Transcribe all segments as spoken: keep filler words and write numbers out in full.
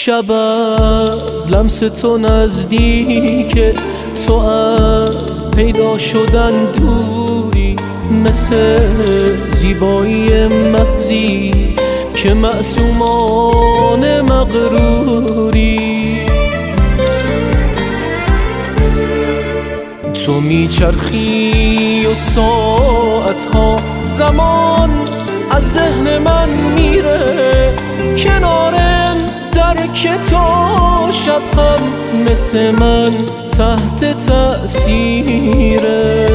شب از لمس تو نزدیکه، تو از پیدا شدن دوری، مثل زیبایی محضی که معصومان مغروری. تو میچرخی و ساعتها زمان از ذهن من میره، کنار در که تو شب هم مثل من تحت تأثیره.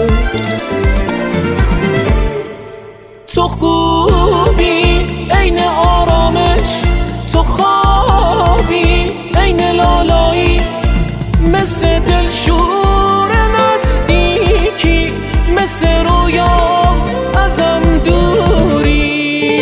تو خوبی عین آرامش، تو خوابی عین لالایی، مثل دلشور نزدیکی، مثل رویا ازم دوری.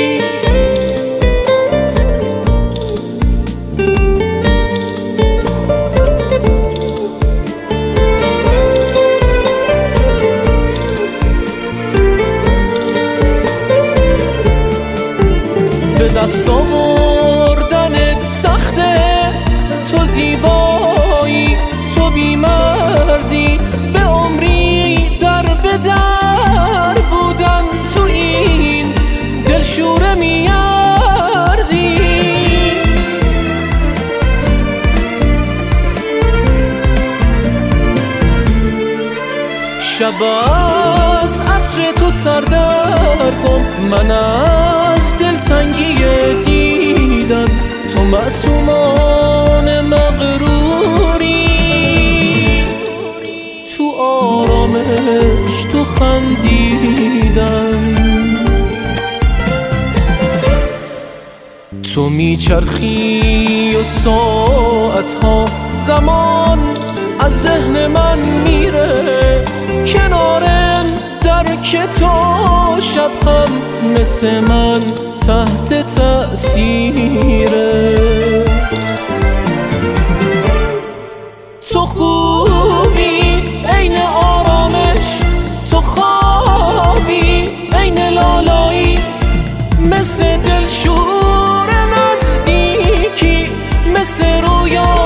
به دست آوردنت سخته، تو زیبایی، تو بی‌مرزی، به عمری در به در بودن تو این دلشوره میارزی. شب از عطر تو سردرگم، من از دلتنگی دیدن تو معصومان مغروری. تو آرامش تو خندیدن، تو میچرخی و ساعتها زمان از ذهن من میره، کنار در که تو شب هم مثل من تحت تأثیره. تو خوبی عین آرامش، تو خوابی عین لالایی، مثل دلشور نزدیکی، مثل رویا